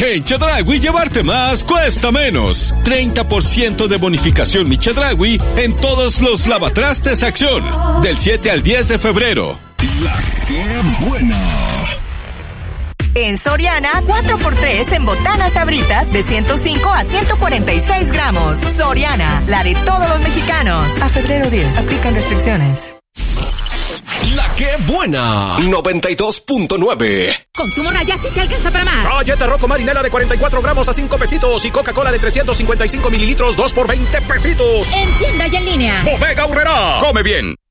En Chedraui llevarte más cuesta menos. 30% de bonificación Mi Chedraui en todos los lavatrastes Acción. Del 7 al 10 de febrero. La que buena. En Soriana, 4x3 en botanas Sabritas de 105 a 146 gramos. Soriana, la de todos los mexicanos. A febrero 10, aplican restricciones. La que buena. 92.9. Consumo Raya sí te alcanza para más. Galleta Rocco Marinela de 44 gramos a 5 pesitos y Coca-Cola de 355 mililitros 2 por 20 pesitos. En tienda y en línea. Bodega Aurrerá. Come bien.